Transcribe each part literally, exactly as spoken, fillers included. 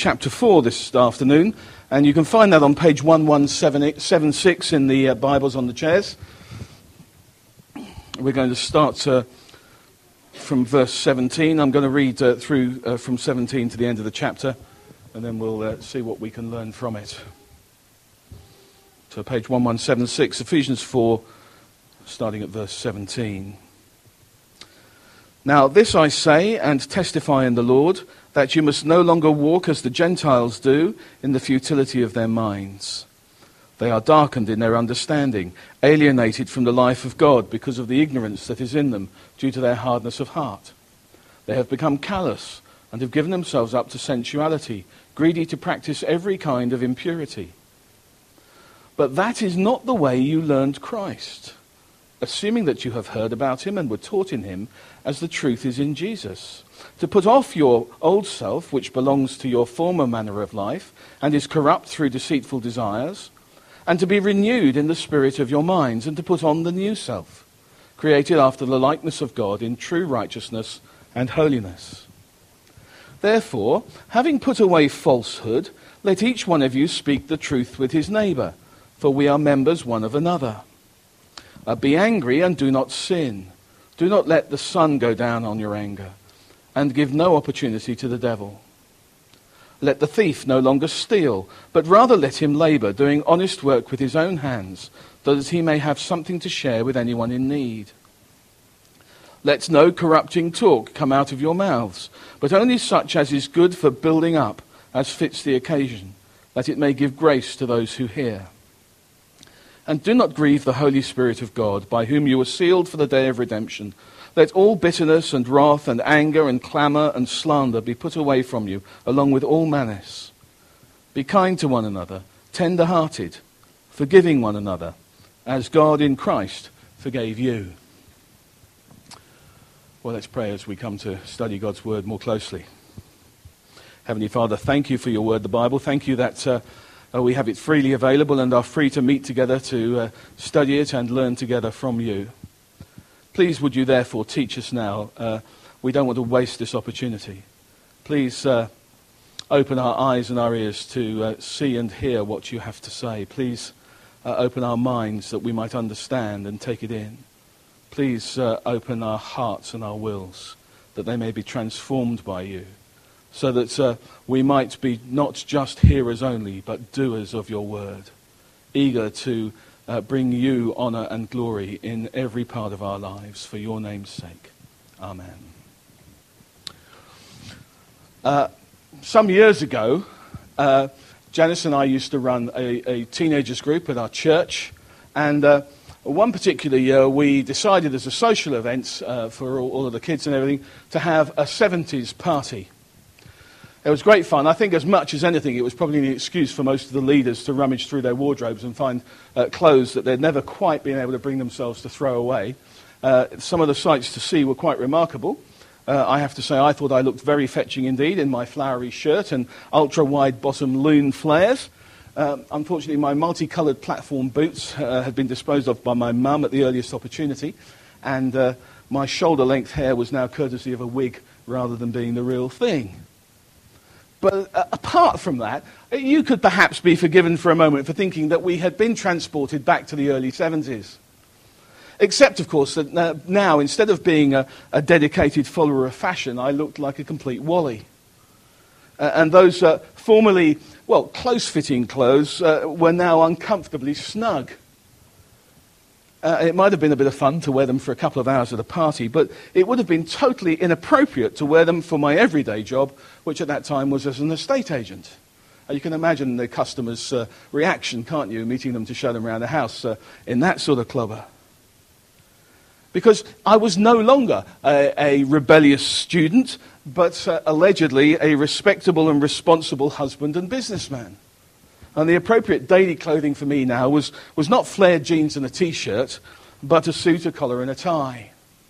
chapter four this afternoon, and you can find that on page one one seven six in the uh, Bibles on the chairs. We're going to start uh, from verse seventeen. I'm going to read uh, through uh, from seventeen to the end of the chapter, and then we'll uh, see what we can learn from it. So page one one seven six, Ephesians four, starting at verse seventeen. Now this I say and testify in the Lord, that you must no longer walk as the Gentiles do in the futility of their minds. They are darkened in their understanding, alienated from the life of God because of the ignorance that is in them due to their hardness of heart. They have become callous and have given themselves up to sensuality, greedy to practice every kind of impurity. But that is not the way you learned Christ, assuming that you have heard about him and were taught in him, as the truth is in Jesus, to put off your old self, which belongs to your former manner of life and is corrupt through deceitful desires, and to be renewed in the spirit of your minds, and to put on the new self, created after the likeness of God in true righteousness and holiness. Therefore, having put away falsehood, let each one of you speak the truth with his neighbour, for we are members one of another. Uh, be angry and do not sin. Do not let the sun go down on your anger, and give no opportunity to the devil. Let the thief no longer steal, but rather let him labour, doing honest work with his own hands, so that he may have something to share with anyone in need. Let no corrupting talk come out of your mouths, but only such as is good for building up, as fits the occasion, that it may give grace to those who hear. And do not grieve the Holy Spirit of God, by whom you were sealed for the day of redemption. Let all bitterness and wrath and anger and clamour and slander be put away from you, along with all malice. Be kind to one another, tender-hearted, forgiving one another, as God in Christ forgave you. Well, let's pray as we come to study God's word more closely. Heavenly Father, thank you for your word, the Bible. Thank you that uh, Uh, we have it freely available and are free to meet together to uh, study it and learn together from you. Please would you therefore teach us now. Uh, we don't want to waste this opportunity. Please uh, open our eyes and our ears to uh, see and hear what you have to say. Please uh, open our minds that we might understand and take it in. Please uh, open our hearts and our wills that they may be transformed by you, so that uh, we might be not just hearers only, but doers of your word, eager to uh, bring you honour and glory in every part of our lives, for your name's sake. Amen. Uh, some years ago, uh, Janice and I used to run a, a teenagers group at our church, and uh, one particular year we decided as a social event uh, for all, all of the kids and everything to have a seventies party. It was great fun. I think as much as anything, it was probably an excuse for most of the leaders to rummage through their wardrobes and find uh, clothes that they'd never quite been able to bring themselves to throw away. Uh, some of the sights to see were quite remarkable. Uh, I have to say I thought I looked very fetching indeed in my flowery shirt and ultra-wide bottom loon flares. Uh, unfortunately, my multicoloured platform boots uh, had been disposed of by my mum at the earliest opportunity, and uh, my shoulder-length hair was now courtesy of a wig rather than being the real thing. But uh, apart from that, you could perhaps be forgiven for a moment for thinking that we had been transported back to the early seventies. Except, of course, that uh, now, instead of being a, a dedicated follower of fashion, I looked like a complete wally. Uh, and those uh, formerly, well, close-fitting clothes uh, were now uncomfortably snug. Uh, it might have been a bit of fun to wear them for a couple of hours at a party, but it would have been totally inappropriate to wear them for my everyday job, which at that time was as an estate agent. Uh, you can imagine the customer's uh, reaction, can't you, meeting them to show them around the house uh, in that sort of clobber. Because I was no longer a, a rebellious student, but uh, allegedly a respectable and responsible husband and businessman. And the appropriate daily clothing for me now was, was not flared jeans and a t-shirt, but a suit, a collar and a tie.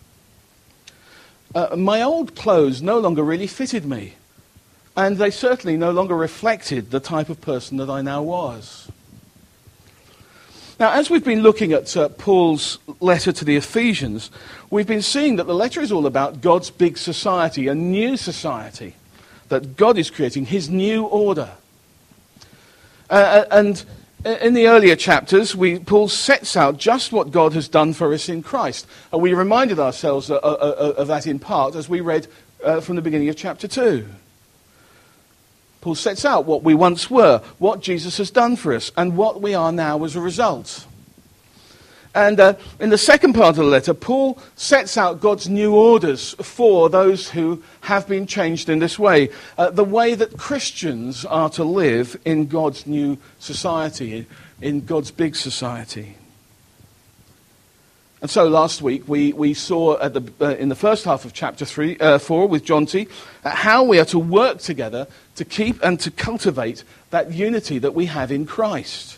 Uh, my old clothes no longer really fitted me, and they certainly no longer reflected the type of person that I now was. Now, as we've been looking at uh, Paul's letter to the Ephesians, we've been seeing that the letter is all about God's big society, a new society. that God is creating his new order. Uh, and in the earlier chapters, we, Paul sets out just what God has done for us in Christ. And we reminded ourselves of, of, of that in part as we read uh, from the beginning of chapter two. Paul sets out what we once were, what Jesus has done for us, and what we are now as a result. And uh, in the second part of the letter, Paul sets out God's new orders for those who have been changed in this way, uh, the way that Christians are to live in God's new society, in God's big society. And so last week we, we saw at the, uh, in the first half of chapter three, uh, four with John T, uh, how we are to work together to keep and to cultivate that unity that we have in Christ.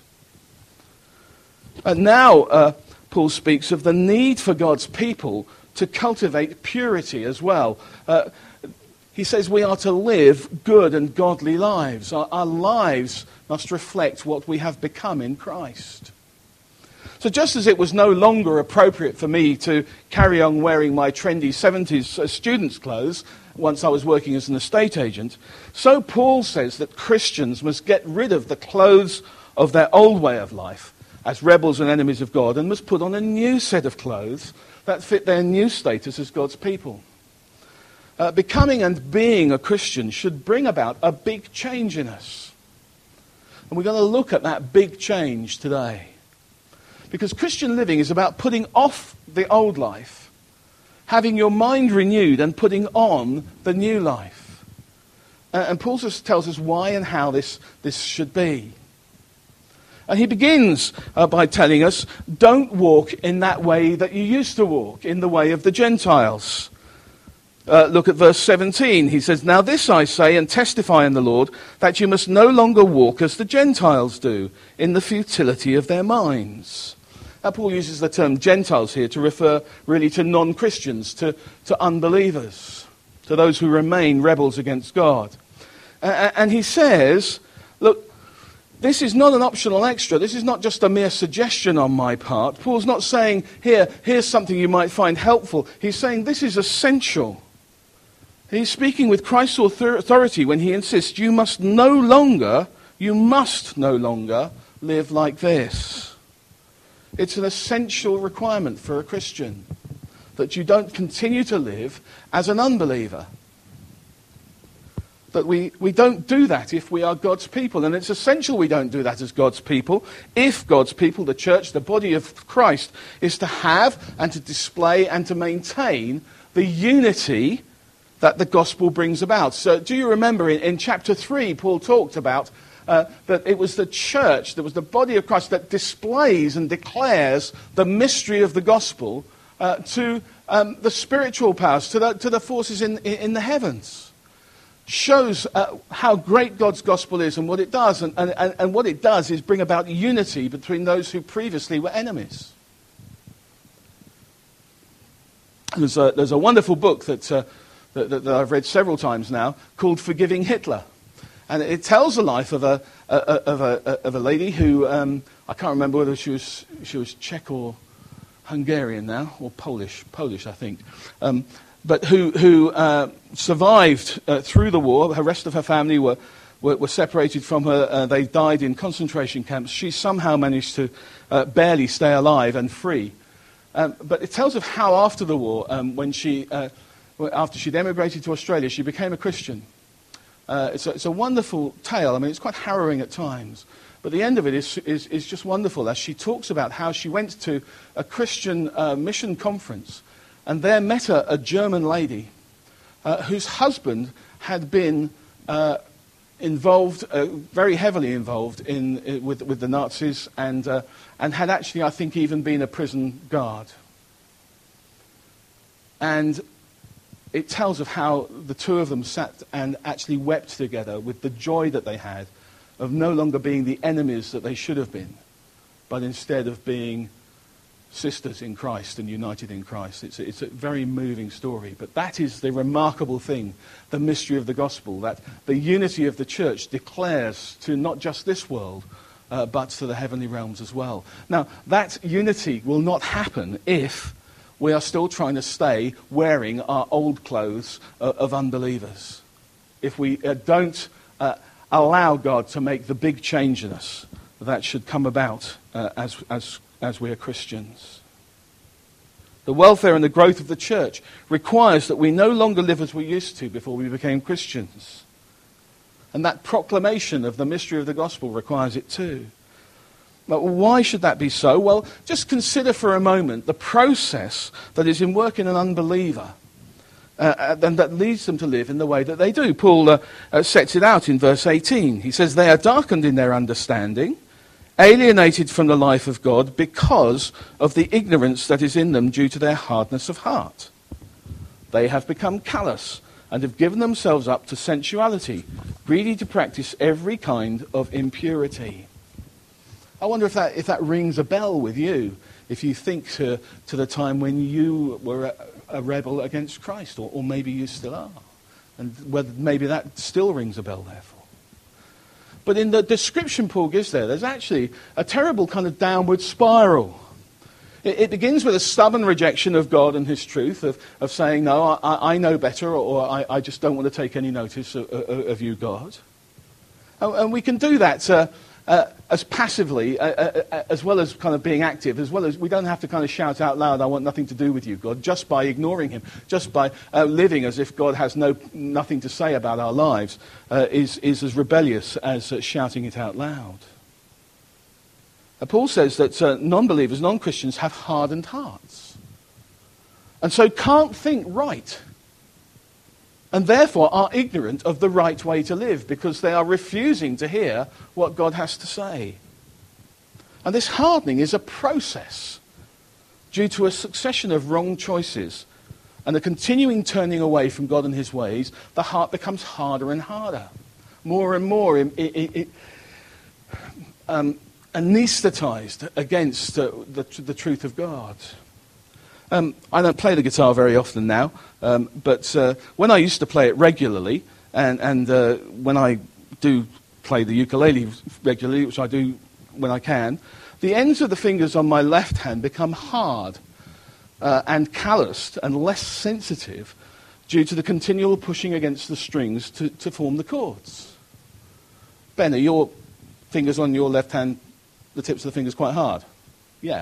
And now uh, Paul speaks of the need for God's people to cultivate purity as well. Uh, he says we are to live good and godly lives. Our, our lives must reflect what we have become in Christ. So just as it was no longer appropriate for me to carry on wearing my trendy seventies uh, students' clothes once I was working as an estate agent, so Paul says that Christians must get rid of the clothes of their old way of life as rebels and enemies of God and must put on a new set of clothes that fit their new status as God's people. Uh, becoming and being a Christian should bring about a big change in us. And we're going to look at that big change today. Because Christian living is about putting off the old life, having your mind renewed and putting on the new life. Uh, and Paul just tells us why and how this, this should be. And he begins uh, by telling us, don't walk in that way that you used to walk, in the way of the Gentiles. Uh, look at verse seventeen. He says, now this I say and testify in the Lord, that you must no longer walk as the Gentiles do, in the futility of their minds. Now, Paul uses the term Gentiles here to refer really to non-Christians, to, to unbelievers, to those who remain rebels against God. Uh, and he says, look, this is not an optional extra. This is not just a mere suggestion on my part. Paul's not saying, here, here's something you might find helpful. He's saying this is essential. He's speaking with Christ's authority when he insists, you must no longer, you must no longer live like this. It's an essential requirement for a Christian that you don't continue to live as an unbeliever. That we, we don't do that if we are God's people. And it's essential we don't do that as God's people if God's people, the church, the body of Christ, is to have and to display and to maintain the unity that the gospel brings about. So do you remember in, in chapter three, Paul talked about uh, that it was the church, that was the body of Christ that displays and declares the mystery of the gospel uh, to um, the spiritual powers, to the, to the forces in, in, in the heavens. Shows uh, how great God's gospel is and what it does. And, and, and what it does is bring about unity between those who previously were enemies. There's a, there's a wonderful book that, uh, that, that I've read several times now called Forgiving Hitler. And it tells the life of a, a, of a, of a lady who, um, I can't remember whether she was, she was Czech or Hungarian now, or Polish, Polish I think. Um, but who, who uh, survived uh, through the war. The rest of her family were, were, were separated from her. Uh, they died in concentration camps. She somehow managed to uh, barely stay alive and free. Um, but it tells of how after the war, um, when she, uh, after she'd emigrated to Australia, she became a Christian. Uh, it's, a, it's a wonderful tale. I mean, it's quite harrowing at times. But the end of it is, is, is just wonderful as she talks about how she went to a Christian uh, mission conference and there met a, a German lady uh, whose husband had been uh, involved, uh, very heavily involved in, in with, with the Nazis and, uh, and had actually, I think, even been a prison guard. And it tells of how the two of them sat and actually wept together with the joy that they had of no longer being the enemies that they should have been, but instead of being sisters in Christ and united in Christ. It's a, it's a very moving story. But that is the remarkable thing, the mystery of the gospel, that the unity of the church declares to not just this world, uh, but to the heavenly realms as well. Now, that unity will not happen if we are still trying to stay wearing our old clothes uh, of unbelievers. if we uh, don't uh, allow God to make the big change in us that should come about uh, as, as, as we are Christians. The welfare and the growth of the church requires that we no longer live as we used to before we became Christians. And that proclamation of the mystery of the gospel requires it too. But why should that be so? Well, just consider for a moment the process that is in work in an unbeliever uh, and that leads them to live in the way that they do. Paul uh, uh, sets it out in verse eighteen. He says, they are darkened in their understanding, alienated from the life of God because of the ignorance that is in them due to their hardness of heart. They have become callous and have given themselves up to sensuality, greedy to practice every kind of impurity. I wonder if that, if that rings a bell with you, if you think to, to the time when you were a, a rebel against Christ, or, or maybe you still are, and whether maybe that still rings a bell therefore. But in the description Paul gives there, there's actually a terrible kind of downward spiral. It, it begins with a stubborn rejection of God and his truth, of, of saying, no, I, I know better, or, or I, I just don't want to take any notice of, of, of you, God. And, and we can do that uh, uh, as passively, uh, uh, as well as kind of being active, as well as we don't have to kind of shout out loud, I want nothing to do with you, God, just by ignoring him, just by uh, living as if God has no nothing to say about our lives, uh, is, is as rebellious as uh, shouting it out loud. Uh, Paul says that uh, non-believers, non-Christians have hardened hearts, and so can't think right, and therefore are ignorant of the right way to live because they are refusing to hear what God has to say. And this hardening is a process due to a succession of wrong choices and a continuing turning away from God and his ways. The heart becomes harder and harder, more and more it, it, it, um, anesthetized against uh, the, the truth of God. Um, I don't play the guitar very often now, um, but uh, when I used to play it regularly, and, and uh, when I do play the ukulele regularly, which I do when I can, the ends of the fingers on my left hand become hard uh, and calloused and less sensitive due to the continual pushing against the strings to, to form the chords. Ben, are your fingers on your left hand, the tips of the fingers, quite hard? Yeah.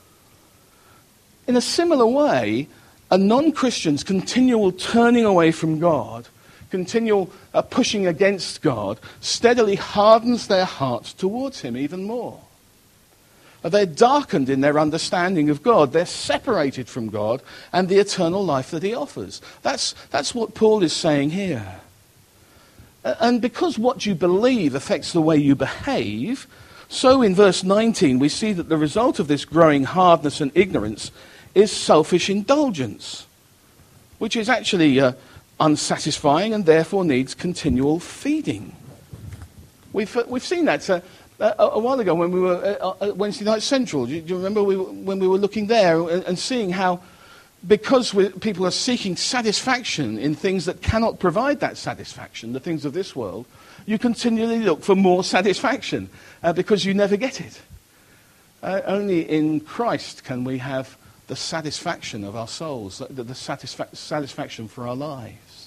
In a similar way, a non-Christian's continual turning away from God, continual uh, pushing against God, steadily hardens their hearts towards him even more. Uh, they're darkened in their understanding of God. They're separated from God and the eternal life that he offers. That's, that's what Paul is saying here. Uh, and because what you believe affects the way you behave, so in verse nineteen we see that the result of this growing hardness and ignorance is selfish indulgence, which is actually uh, unsatisfying and therefore needs continual feeding. We've, uh, we've seen that uh, a, a while ago when we were uh, at Wednesday Night Central. Do you, do you remember we were, when we were looking there and, and seeing how, because we, people are seeking satisfaction in things that cannot provide that satisfaction, the things of this world, you continually look for more satisfaction uh, because you never get it. Uh, only in Christ can we have the satisfaction of our souls, the, the satisfa- satisfaction for our lives.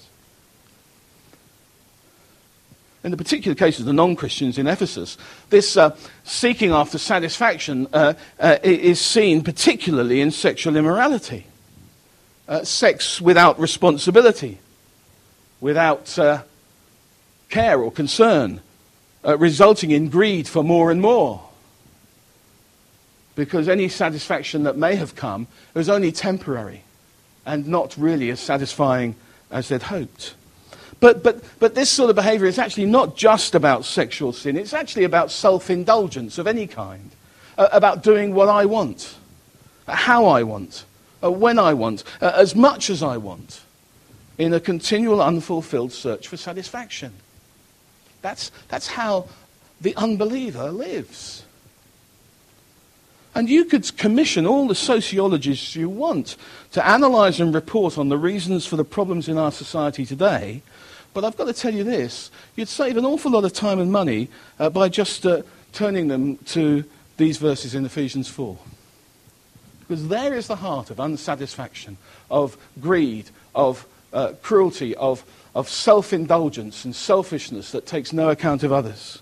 In the particular case of the non-Christians in Ephesus, this uh, seeking after satisfaction uh, uh, is seen particularly in sexual immorality. Uh, sex without responsibility, without uh, care or concern, uh, resulting in greed for more and more. Because any satisfaction that may have come was only temporary and not really as satisfying as they'd hoped. But, but, but this sort of behavior is actually not just about sexual sin. It's actually about self-indulgence of any kind, uh, about doing what I want, uh, how I want, uh, when I want, uh, as much as I want, in a continual unfulfilled search for satisfaction. That's, that's how the unbeliever lives. And you could commission all the sociologists you want to analyse and report on the reasons for the problems in our society today, but I've got to tell you this, you'd save an awful lot of time and money uh, by just uh, turning them to these verses in Ephesians four. Because there is the heart of unsatisfaction, of greed, of uh, cruelty, of, of self-indulgence and selfishness that takes no account of others.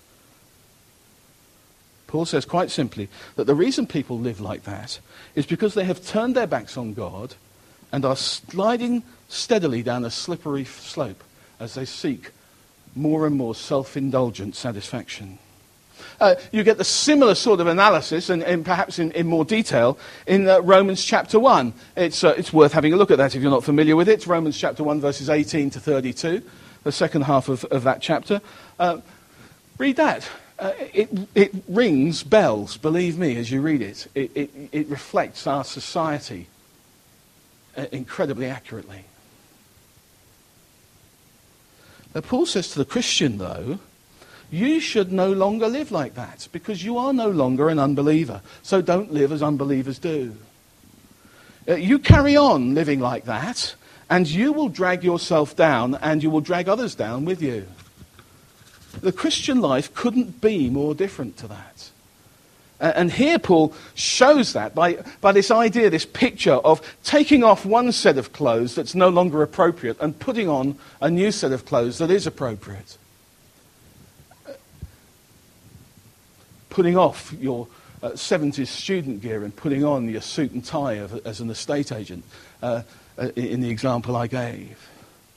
Paul says quite simply that the reason people live like that is because they have turned their backs on God and are sliding steadily down a slippery slope as they seek more and more self-indulgent satisfaction. Uh, you get the similar sort of analysis, and, and perhaps in, in more detail, in uh, Romans chapter one. It's, uh, it's worth having a look at that if you're not familiar with it. It's Romans chapter one, verses eighteen to thirty-two, the second half of, of that chapter. Uh, read that. Uh, it, it rings bells, believe me, as you read it. It, it, it reflects our society uh, incredibly accurately. Now, Paul says to the Christian, though, you should no longer live like that because you are no longer an unbeliever. So don't live as unbelievers do. Uh, you carry on living like that, and you will drag yourself down, and you will drag others down with you. The Christian life couldn't be more different to that. Uh, and here Paul shows that by, by this idea, this picture of taking off one set of clothes that's no longer appropriate and putting on a new set of clothes that is appropriate. Uh, putting off your uh, seventies student gear and putting on your suit and tie of, as an estate agent, uh, uh, in the example I gave.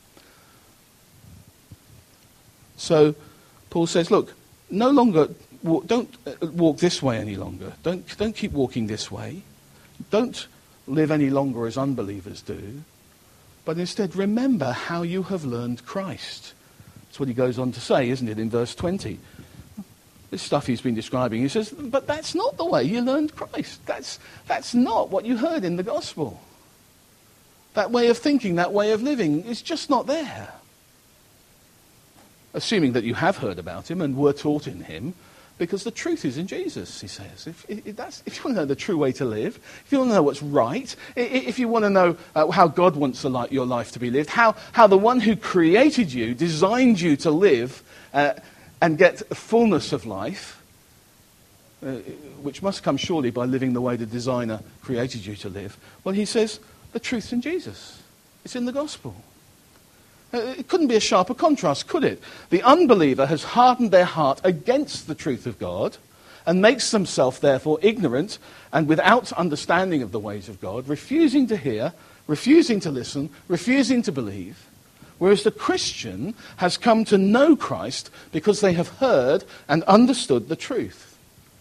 So Paul says, look, no longer, walk, don't walk this way any longer. Don't, don't keep walking this way. Don't live any longer as unbelievers do. But instead, remember how you have learned Christ. That's what he goes on to say, isn't it, in verse twenty. This stuff he's been describing, he says, but that's not the way you learned Christ. That's, that's not what you heard in the gospel. That way of thinking, that way of living is just not there. Assuming that you have heard about him and were taught in him, because the truth is in Jesus, he says. If, if, that's, if you want to know the true way to live, if you want to know what's right, if you want to know uh, how God wants the li- your life to be lived, how, how the one who created you, designed you to live uh, and get a fullness of life, uh, which must come surely by living the way the designer created you to live, well, he says, the truth's in Jesus. It's in the gospel. It couldn't be a sharper contrast, could it? The unbeliever has hardened their heart against the truth of God and makes themselves, therefore, ignorant and without understanding of the ways of God, refusing to hear, refusing to listen, refusing to believe. Whereas the Christian has come to know Christ because they have heard and understood the truth.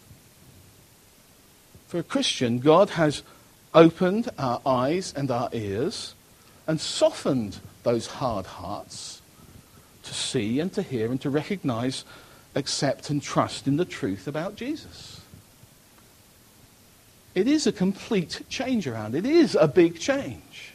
For a Christian, God has opened our eyes and our ears and softened those hard hearts to see and to hear and to recognize, accept and trust in the truth about Jesus. It is a complete change around. It is a big change.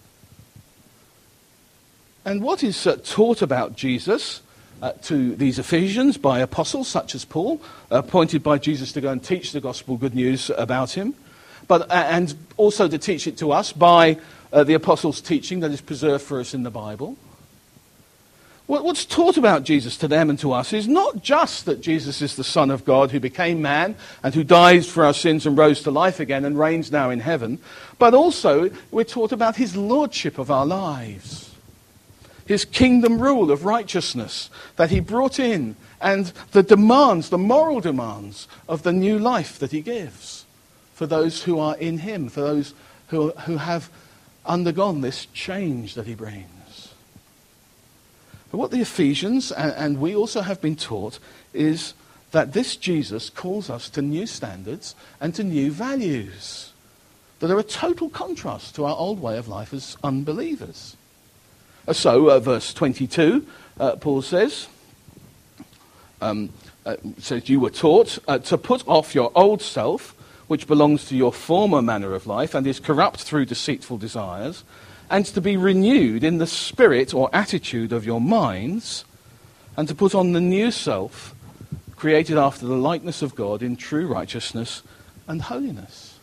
And what is uh, taught about Jesus uh, to these Ephesians by apostles such as Paul, appointed by Jesus to go and teach the gospel good news about him, but uh, and also to teach it to us by Uh, the apostles' teaching that is preserved for us in the Bible. What, what's taught about Jesus to them and to us is not just that Jesus is the Son of God who became man and who died for our sins and rose to life again and reigns now in heaven, but also we're taught about his lordship of our lives, his kingdom rule of righteousness that he brought in, and the demands, the moral demands of the new life that he gives for those who are in him, for those who, who have undergone this change that he brings. But what the Ephesians, and, and we also have been taught, is that this Jesus calls us to new standards and to new values that are a total contrast to our old way of life as unbelievers. So, uh, verse twenty-two, uh, Paul says, um, uh, says, you were taught uh, to put off your old self, which belongs to your former manner of life and is corrupt through deceitful desires, and to be renewed in the spirit or attitude of your minds, and to put on the new self, created after the likeness of God in true righteousness and holiness.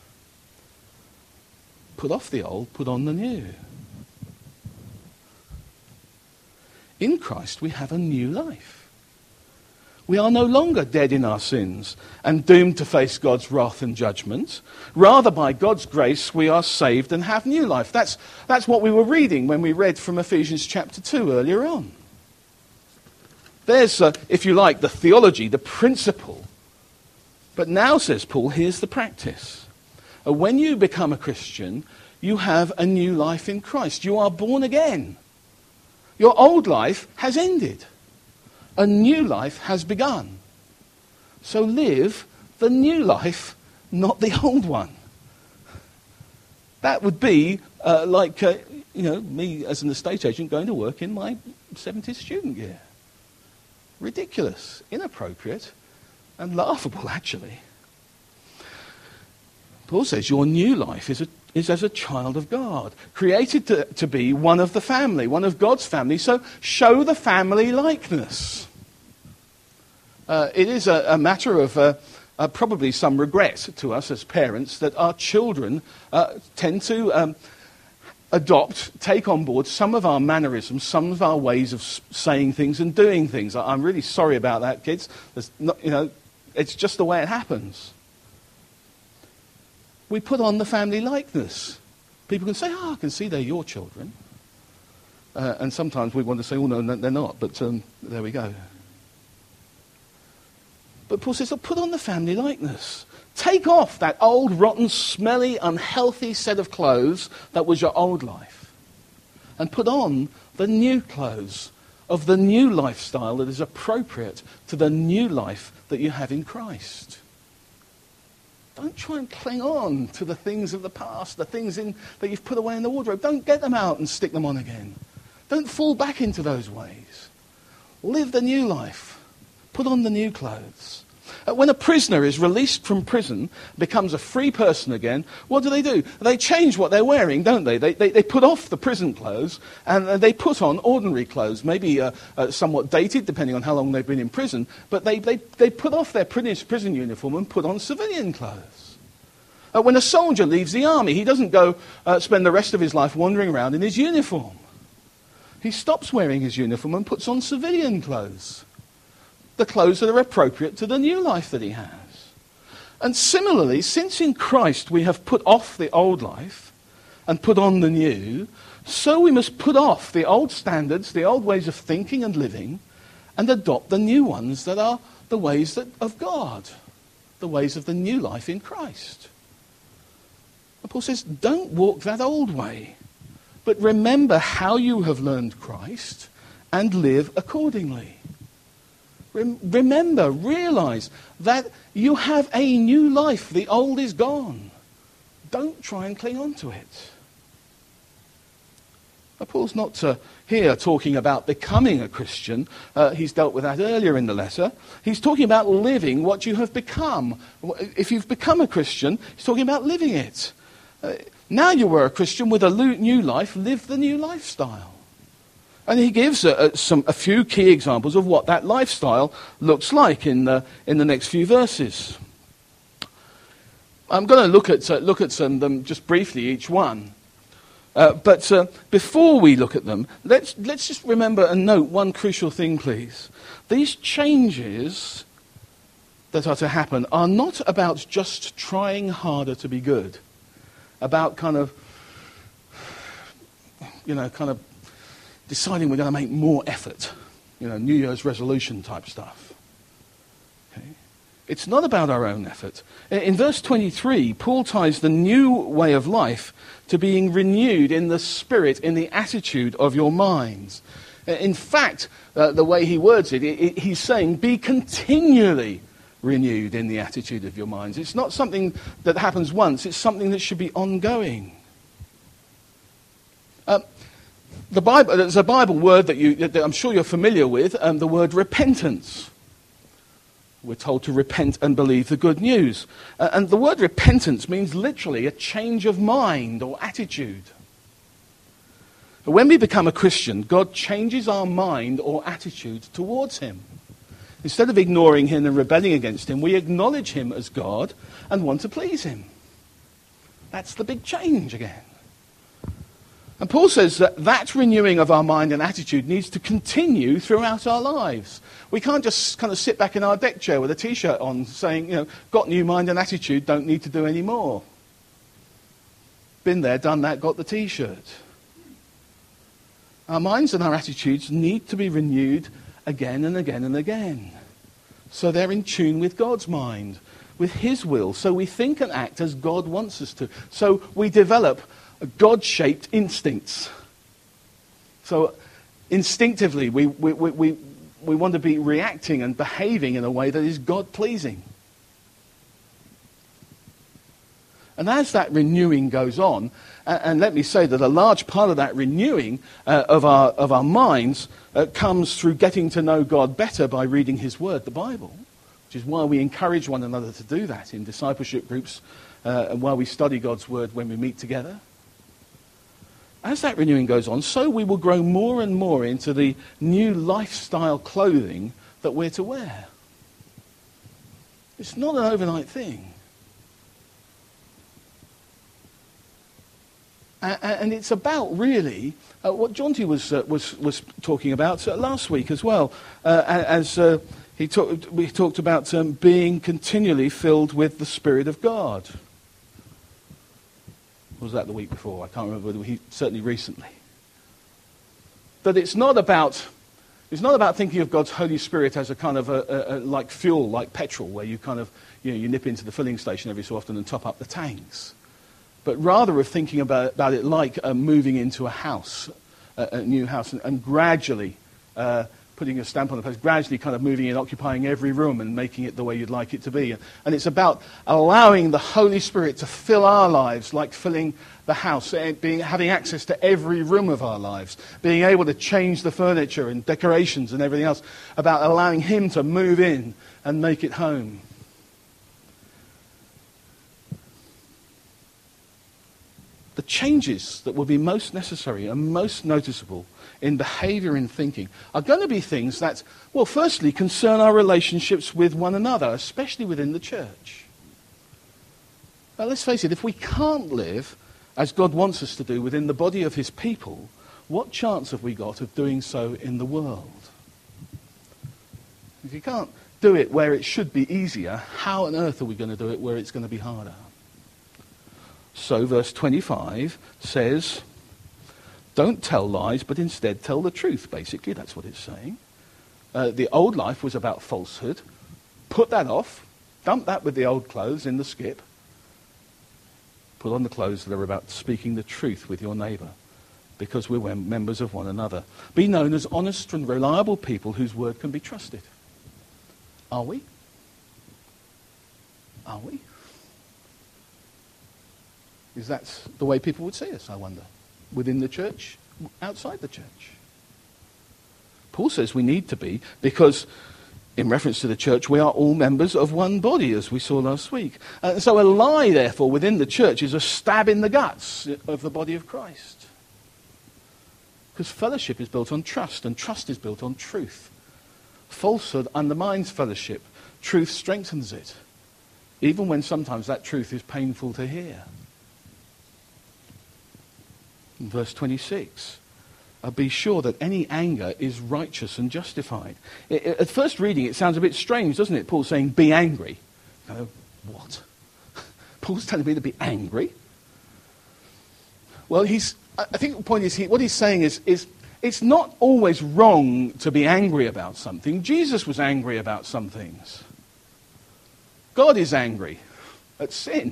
Put off the old, put on the new. In Christ we have a new life. We are no longer dead in our sins and doomed to face God's wrath and judgment. Rather, by God's grace, we are saved and have new life. That's, that's what we were reading when we read from Ephesians chapter two earlier on. There's, uh, if you like, the theology, the principle. But now, says Paul, here's the practice. Uh, when you become a Christian, you have a new life in Christ. You are born again. Your old life has ended. A new life has begun. So live the new life, not the old one. That would be uh, like, uh, you know, me as an estate agent going to work in my seventies student year. Ridiculous, inappropriate, and laughable, actually. Paul says your new life is, a, is as a child of God, created to, to be one of the family, one of God's family. So show the family likeness. Uh, it is a, a matter of uh, uh, probably some regret to us as parents that our children uh, tend to um, adopt, take on board some of our mannerisms, some of our ways of saying things and doing things. I, I'm really sorry about that, kids. There's not, you know, it's just the way it happens. We put on the family likeness. People can say, oh, I can see they're your children. Uh, and sometimes we want to say, oh, no, no they're not. But um, there we go. But Paul says, oh, put on the family likeness. Take off that old, rotten, smelly, unhealthy set of clothes that was your old life. And put on the new clothes of the new lifestyle that is appropriate to the new life that you have in Christ. Don't try and cling on to the things of the past, the things in, that you've put away in the wardrobe. Don't get them out and stick them on again. Don't fall back into those ways. Live the new life. Put on the new clothes. Uh, when a prisoner is released from prison, becomes a free person again, what do they do? They change what they're wearing, don't they? They, they, they put off the prison clothes and uh, they put on ordinary clothes, maybe uh, uh, somewhat dated, depending on how long they've been in prison, but they, they, they put off their prison uniform and put on civilian clothes. Uh, when a soldier leaves the army, he doesn't go uh, spend the rest of his life wandering around in his uniform. He stops wearing his uniform and puts on civilian clothes. The clothes that are appropriate to the new life that he has. And similarly, since in Christ we have put off the old life and put on the new, so we must put off the old standards, the old ways of thinking and living, and adopt the new ones that are the ways that, of God, the ways of the new life in Christ. And Paul says, don't walk that old way, but remember how you have learned Christ and live accordingly. Remember, realize that you have a new life. The old is gone. Don't try and cling on to it. Now, Paul's not uh, here talking about becoming a Christian. Uh, he's dealt with that earlier in the letter. He's talking about living what you have become. If you've become a Christian, he's talking about living it. Uh, now you were a Christian with a new life, live the new lifestyle. And he gives a, a, some, a few key examples of what that lifestyle looks like in the, in the next few verses. I'm going to look at, uh, look at some of them just briefly, each one. Uh, but uh, before we look at them, let's, let's just remember and note one crucial thing, please. These changes that are to happen are not about just trying harder to be good, about kind of, you know, kind of deciding we're going to make more effort, you know, New Year's resolution type stuff. Okay? It's not about our own effort. In verse twenty-three, Paul ties the new way of life to being renewed in the spirit, in the attitude of your minds. In fact, uh, the way he words it, it, it, he's saying, be continually renewed in the attitude of your minds. It's not something that happens once, it's something that should be ongoing. Uh, The Bible, there's a Bible word that, you, that I'm sure you're familiar with, um, the word repentance. We're told to repent and believe the good news. Uh, and the word repentance means literally a change of mind or attitude. When we become a Christian, God changes our mind or attitude towards him. Instead of ignoring him and rebelling against him, we acknowledge him as God and want to please him. That's the big change again. And Paul says that that renewing of our mind and attitude needs to continue throughout our lives. We can't just kind of sit back in our deck chair with a T-shirt on saying, you know, got new mind and attitude, don't need to do any more. Been there, done that, got the T-shirt. Our minds and our attitudes need to be renewed again and again and again. So they're in tune with God's mind, with his will. So we think and act as God wants us to. So we develop God-shaped instincts. So instinctively, we, we, we, we, we want to be reacting and behaving in a way that is God-pleasing. And as that renewing goes on, and, and let me say that a large part of that renewing uh, of, our, of our minds uh, comes through getting to know God better by reading his word, the Bible, which is why we encourage one another to do that in discipleship groups uh, and while we study God's word when we meet together. As that renewing goes on, so we will grow more and more into the new lifestyle clothing that we're to wear. It's not an overnight thing. And it's about, really, uh, what Jonty was, uh, was, was talking about uh, last week as well, uh, as uh, he talk, we talked about um, being continually filled with the Spirit of God. Was that the week before? I can't remember. Whether he, certainly recently. That it's not about it's not about thinking of God's Holy Spirit as a kind of a, a, a, like fuel, like petrol, where you kind of you know you nip into the filling station every so often and top up the tanks, but rather of thinking about about it like uh, moving into a house, a, a new house, and, and gradually uh, putting a stamp on the place, gradually kind of moving in, occupying every room and making it the way you'd like it to be. And it's about allowing the Holy Spirit to fill our lives like filling the house, being, having access to every room of our lives, being able to change the furniture and decorations and everything else, about allowing him to move in and make it home. The changes that will be most necessary and most noticeable in behavior and thinking are going to be things that, well, firstly, concern our relationships with one another, especially within the church. Now, let's face it, if we can't live as God wants us to do within the body of his people, what chance have we got of doing so in the world? If you can't do it where it should be easier, how on earth are we going to do it where it's going to be harder? So verse twenty-five says, don't tell lies, but instead tell the truth, basically. That's what it's saying. Uh, the old life was about falsehood. Put that off. Dump that with the old clothes in the skip. Put on the clothes that are about speaking the truth with your neighbour, because we're members of one another. Be known as honest and reliable people whose word can be trusted. Are we? Are we? Is that the way people would see us, I wonder? Within the church, outside the church? Paul says we need to be, because in reference to the church, we are all members of one body, as we saw last week. Uh, so a lie, therefore, within the church is a stab in the guts of the body of Christ. Because fellowship is built on trust, and trust is built on truth. Falsehood undermines fellowship. Truth strengthens it, even when sometimes that truth is painful to hear. In verse twenty-six, uh, be sure that any anger is righteous and justified. It, it, at first reading, it sounds a bit strange, doesn't it? Paul saying, be angry. You go, what? Paul's telling me to be angry? Well, he's. I think the point is, he, what he's saying is, is, it's not always wrong to be angry about something. Jesus was angry about some things. God is angry at sin.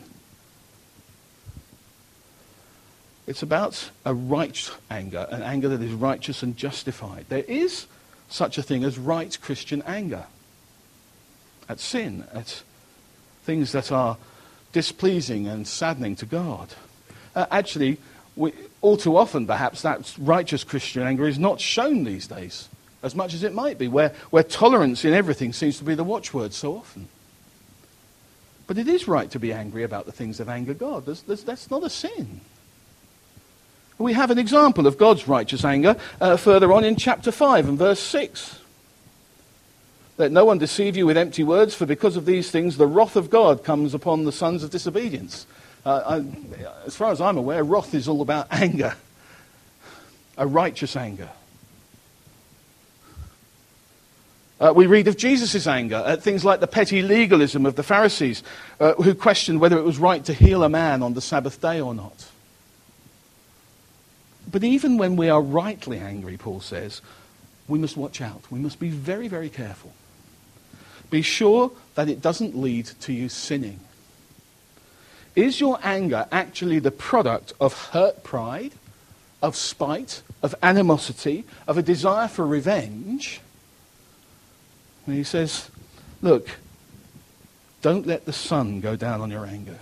It's about a right anger, an anger that is righteous and justified. There is such a thing as right Christian anger at sin, at things that are displeasing and saddening to God. Uh, actually, we, all too often, perhaps, that righteous Christian anger is not shown these days, as much as it might be, where, where tolerance in everything seems to be the watchword so often. But it is right to be angry about the things that anger God. There's, there's, that's not a sin. We have an example of God's righteous anger uh, further on in chapter five and verse six. Let no one deceive you with empty words, for because of these things the wrath of God comes upon the sons of disobedience. Uh, I, as far as I'm aware, wrath is all about anger. a righteous anger. Uh, we read of Jesus' anger at things like the petty legalism of the Pharisees, uh, who questioned whether it was right to heal a man on the Sabbath day or not. But even when we are rightly angry, Paul says, we must watch out. We must be very, very careful. Be sure that it doesn't lead to you sinning. Is your anger actually the product of hurt pride, of spite, of animosity, of a desire for revenge? And he says, look, don't let the sun go down on your anger.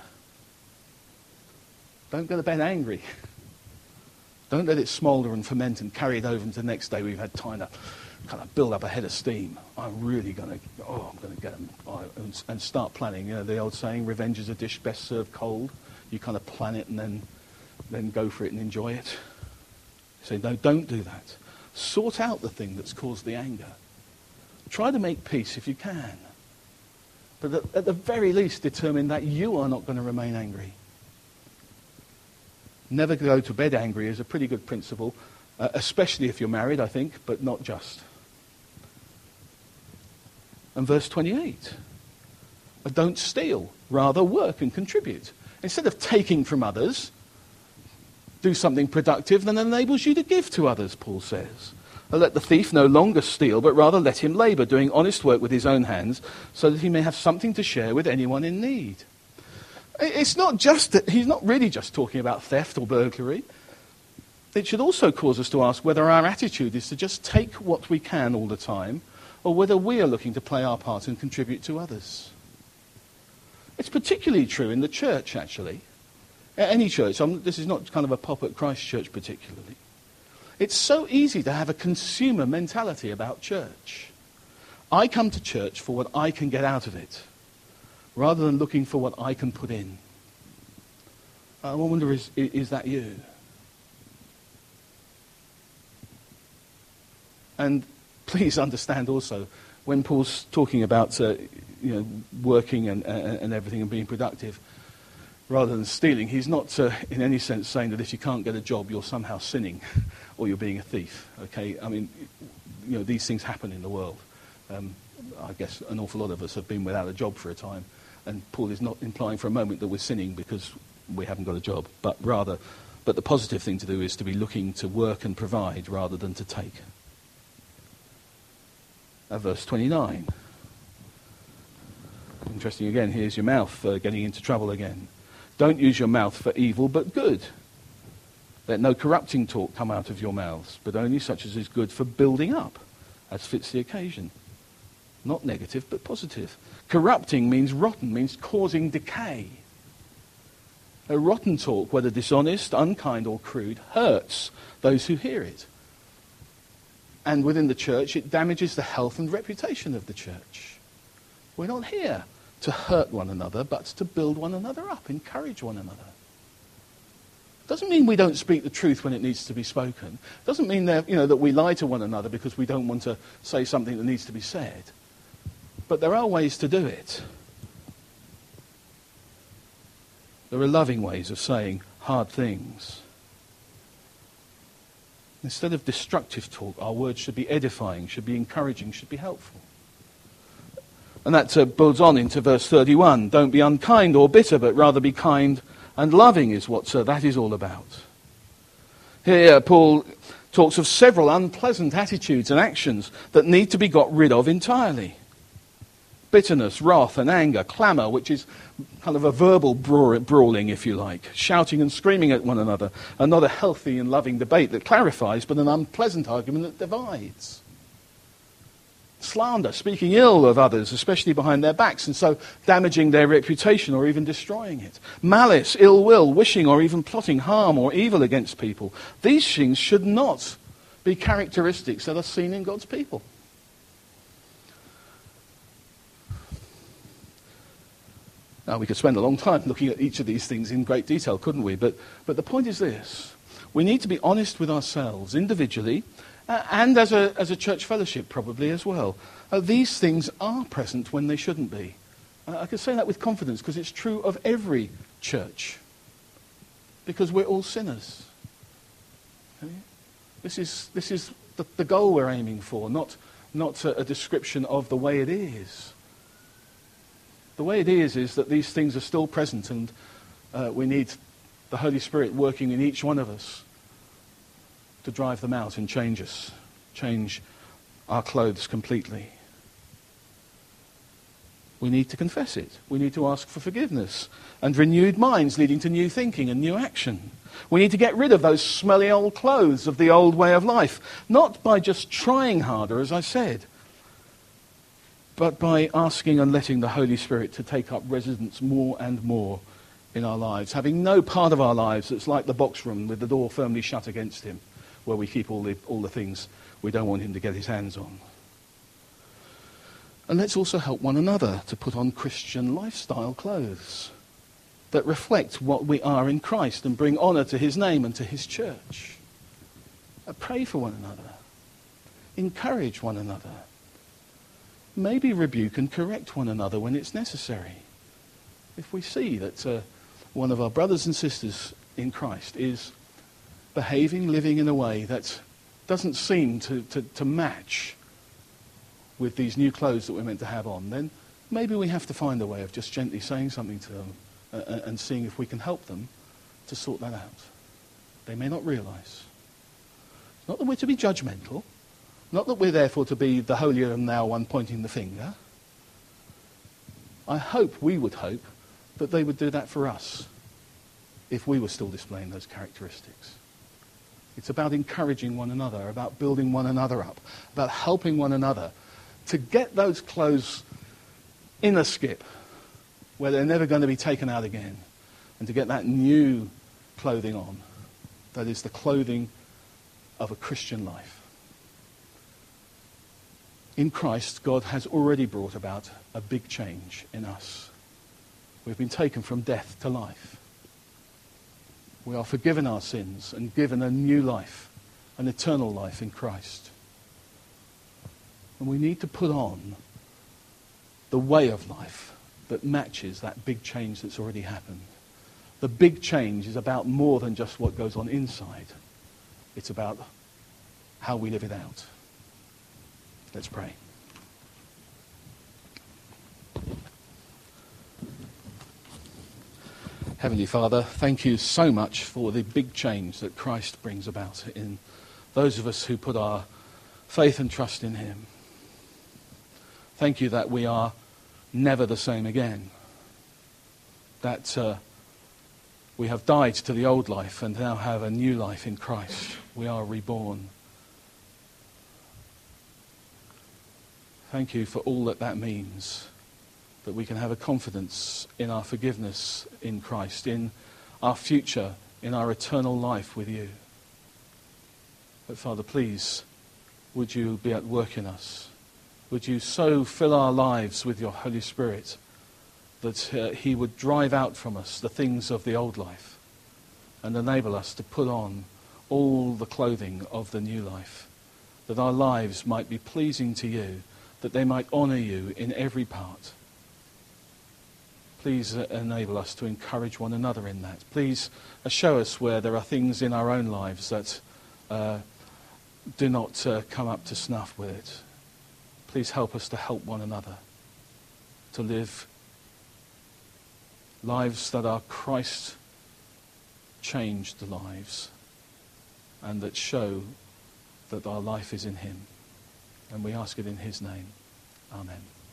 Don't go to bed angry. Don't let it smoulder and ferment and carry it over into the next day. We've had time to kind of build up a head of steam. I'm really going to, oh, I'm going to get them. Oh, and, and start planning. You know, the old saying, revenge is a dish best served cold. You kind of plan it and then, then go for it and enjoy it. Say, no, don't do that. Sort out the thing that's caused the anger. Try to make peace if you can. But at, at the very least, determine that you are not going to remain angry. Never go to bed angry is a pretty good principle, uh, especially if you're married, I think, but not just. And verse twenty-eight. Don't steal, rather work and contribute. Instead of taking from others, do something productive that enables you to give to others, Paul says. Let the thief no longer steal, but rather let him labour, doing honest work with his own hands, so that he may have something to share with anyone in need. It's not just that, he's not really just talking about theft or burglary. It should also cause us to ask whether our attitude is to just take what we can all the time, or whether we are looking to play our part and contribute to others. It's particularly true in the church, actually. Any church. I'm, this is not kind of a pop at Christ Church particularly. It's so easy to have a consumer mentality about church. I come to church for what I can get out of it, rather than looking for what I can put in. I wonder, is, is that you? And please understand also, when Paul's talking about uh, you know, working and, and, and everything and being productive, rather than stealing, he's not uh, in any sense saying that if you can't get a job, you're somehow sinning or you're being a thief. Okay, I mean, you know, these things happen in the world. Um, I guess an awful lot of us have been without a job for a time, and Paul is not implying for a moment that we're sinning because we haven't got a job, but rather, but the positive thing to do is to be looking to work and provide rather than to take. Uh, verse twenty-nine. Interesting again, here's your mouth uh, getting into trouble again. Don't use your mouth for evil, but good. Let no corrupting talk come out of your mouths, but only such as is good for building up, as fits the occasion. Not negative, but positive. Corrupting means rotten, means causing decay. A rotten talk, whether dishonest, unkind, or crude, hurts those who hear it. And within the church, it damages the health and reputation of the church. We're not here to hurt one another, but to build one another up, encourage one another. Doesn't mean we don't speak the truth when it needs to be spoken. Doesn't mean that, you know, that we lie to one another because we don't want to say something that needs to be said. But there are ways to do it. There are loving ways of saying hard things. Instead of destructive talk, our words should be edifying, should be encouraging, should be helpful. And that uh, builds on into verse thirty-one. Don't be unkind or bitter, but rather be kind and loving is what uh, that is all about. Here, Paul talks of several unpleasant attitudes and actions that need to be got rid of entirely. Bitterness, wrath and anger, clamour, which is kind of a verbal brawling, if you like, shouting and screaming at one another, and not a healthy and loving debate that clarifies, but an unpleasant argument that divides. Slander, speaking ill of others, especially behind their backs, and so damaging their reputation or even destroying it. Malice, ill will, wishing or even plotting harm or evil against people. These things should not be characteristics that are seen in God's people. Now, we could spend a long time looking at each of these things in great detail, couldn't we? But, but the point is this. We need to be honest with ourselves individually, Uh, and as a, as a church fellowship probably as well. Uh, these things are present when they shouldn't be. Uh, I can say that with confidence because it's true of every church. Because we're all sinners. Okay? This is, this is the, the goal we're aiming for, not, not a, a description of the way it is. The way it is is that these things are still present, and uh, we need the Holy Spirit working in each one of us to drive them out and change us, change our clothes completely. We need to confess it. We need to ask for forgiveness and renewed minds leading to new thinking and new action. We need to get rid of those smelly old clothes of the old way of life, not by just trying harder, as I said, but by asking and letting the Holy Spirit to take up residence more and more in our lives, having no part of our lives that's like the box room with the door firmly shut against him, where we keep all the, all the things we don't want him to get his hands on. And let's also help one another to put on Christian lifestyle clothes that reflect what we are in Christ and bring honour to his name and to his church. Uh, pray for one another. Encourage one another. Maybe rebuke and correct one another when it's necessary. If we see that uh, one of our brothers and sisters in Christ is behaving, living in a way that doesn't seem to, to, to match with these new clothes that we're meant to have on, then maybe we have to find a way of just gently saying something to them uh, and seeing if we can help them to sort that out. They may not realise. Not that we're to be judgmental, not that we're therefore to be the holier than thou one pointing the finger. I hope, we would hope, that they would do that for us if we were still displaying those characteristics. It's about encouraging one another, about building one another up, about helping one another to get those clothes in a skip where they're never going to be taken out again, and to get that new clothing on that is the clothing of a Christian life. In Christ, God has already brought about a big change in us. We've been taken from death to life. We are forgiven our sins and given a new life, an eternal life in Christ. And we need to put on the way of life that matches that big change that's already happened. The big change is about more than just what goes on inside. It's about how we live it out. Let's pray. Heavenly Father, thank you so much for the big change that Christ brings about in those of us who put our faith and trust in him. Thank you that we are never the same again. That uh, we have died to the old life and now have a new life in Christ. We are reborn. Thank you for all that that means. That we can have a confidence in our forgiveness in Christ, in our future, in our eternal life with you. But Father, please, would you be at work in us? Would you so fill our lives with your Holy Spirit that uh, he would drive out from us the things of the old life and enable us to put on all the clothing of the new life, that our lives might be pleasing to you, that they might honour you in every part. Please uh, enable us to encourage one another in that. Please uh, show us where there are things in our own lives that uh, do not uh, come up to snuff with it. Please help us to help one another to live lives that are Christ-changed lives and that show that our life is in him. And we ask it in his name. Amen.